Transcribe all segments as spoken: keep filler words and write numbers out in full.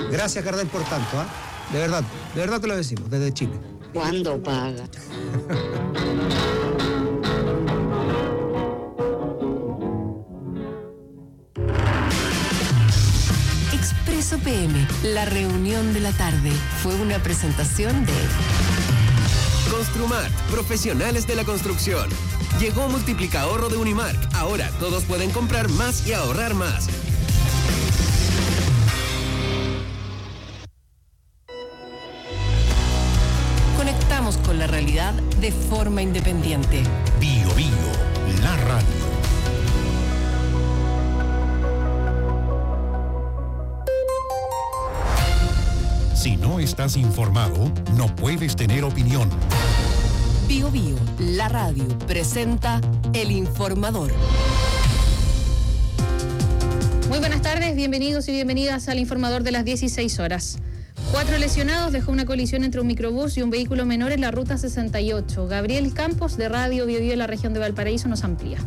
Gracias, Gardel, por tanto, ¿ah? ¿eh? De verdad, de verdad te lo decimos, desde Chile. ¿Cuándo paga? Expreso P M, la reunión de la tarde, fue una presentación de Construmart, profesionales de la construcción. Llegó Multiplicahorro de Unimark. Ahora todos pueden comprar más y ahorrar más. Conectamos con la realidad de forma independiente. Bio Bio, la radio. Si no estás informado, no puedes tener opinión. Bio Bio, la radio, presenta El Informador. Muy buenas tardes, bienvenidos y bienvenidas al Informador de las dieciséis horas. Cuatro lesionados dejó una colisión entre un microbús y un vehículo menor en la ruta sesenta y ocho. Gabriel Campos, de Radio Bio Bio en la región de Valparaíso, nos amplía.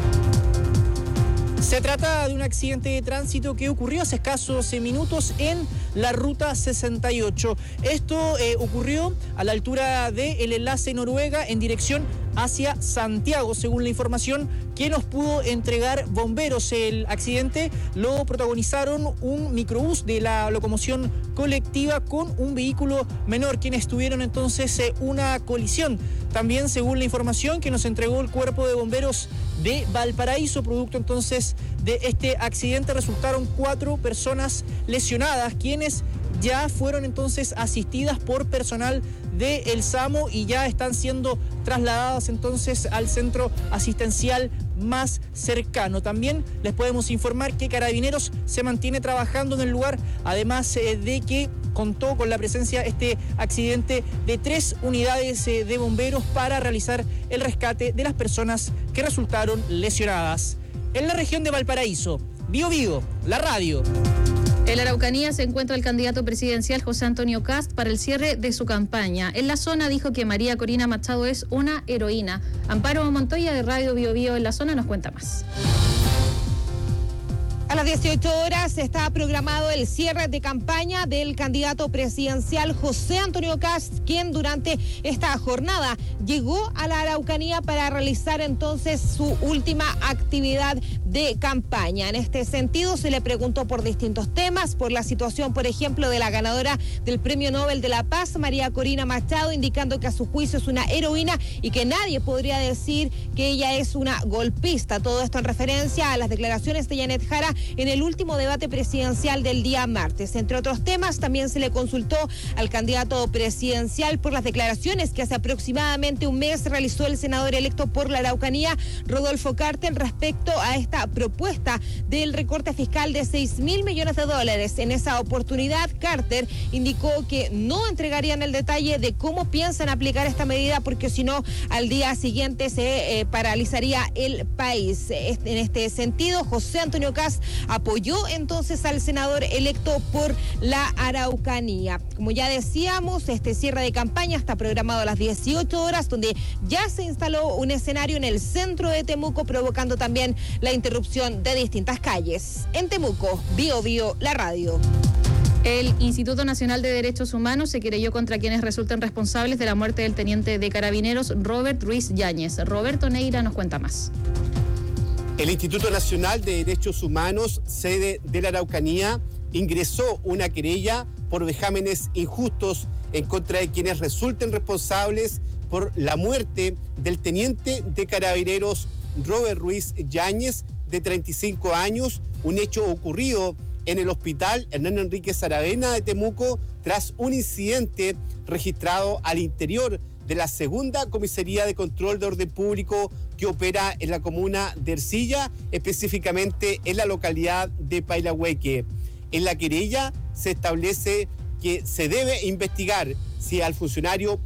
Se trata de un accidente de tránsito que ocurrió hace escasos minutos en la ruta sesenta y ocho. Esto eh, ocurrió a la altura del enlace Noruega en dirección hacia Santiago, según la información que nos pudo entregar bomberos. El accidente lo protagonizaron un microbús de la locomoción colectiva con un vehículo menor, quienes tuvieron entonces eh, una colisión. También, según la información que nos entregó el Cuerpo de Bomberos de Valparaíso, producto entonces de este accidente, resultaron cuatro personas lesionadas, quienes ya fueron entonces asistidas por personal de El SAMU y ya están siendo trasladadas entonces al centro asistencial más cercano. También les podemos informar que Carabineros se mantiene trabajando en el lugar, además eh, de que contó con la presencia este accidente de tres unidades eh, de bomberos para realizar el rescate de las personas que resultaron lesionadas. En la región de Valparaíso, Bio Bio, la radio. En la Araucanía se encuentra el candidato presidencial José Antonio Kast para el cierre de su campaña. En la zona dijo que María Corina Machado es una heroína. Amparo Montoya, de Radio Bio Bio en la zona, nos cuenta más. A las dieciocho horas está programado el cierre de campaña del candidato presidencial José Antonio Kast, quien durante esta jornada llegó a la Araucanía para realizar entonces su última actividad de campaña. En este sentido, se le preguntó por distintos temas, por la situación, por ejemplo, de la ganadora del Premio Nobel de la Paz, María Corina Machado, indicando que a su juicio es una heroína y que nadie podría decir que ella es una golpista. Todo esto en referencia a las declaraciones de Janet Jara en el último debate presidencial del día martes. Entre otros temas, también se le consultó al candidato presidencial por las declaraciones que hace aproximadamente un mes realizó el senador electo por la Araucanía, Rodolfo Carter, respecto a esta propuesta del recorte fiscal de seis mil millones de dólares. En esa oportunidad, Carter indicó que no entregarían el detalle de cómo piensan aplicar esta medida, porque si no, al día siguiente se eh, paralizaría el país. En este sentido, José Antonio Kast apoyó entonces al senador electo por la Araucanía. Como ya decíamos, este cierre de campaña está programado a las dieciocho horas, donde ya se instaló un escenario en el centro de Temuco, provocando también la interrupción de distintas calles. En Temuco, Bio Bio, la radio. El Instituto Nacional de Derechos Humanos se querelló contra quienes resulten responsables de la muerte del teniente de Carabineros Robert Ruiz Yáñez. Roberto Neira nos cuenta más. El Instituto Nacional de Derechos Humanos, sede de la Araucanía, ingresó una querella por vejámenes injustos en contra de quienes resulten responsables por la muerte del teniente de Carabineros Robert Ruiz Yáñez, de treinta y cinco años, un hecho ocurrido en el hospital Hernán Enríquez Aravena de Temuco tras un incidente registrado al interior de la segunda comisaría de control de orden público que opera en la comuna de Ercilla, específicamente en la localidad de Pailahueque. En la querella se establece que se debe investigar si al funcionario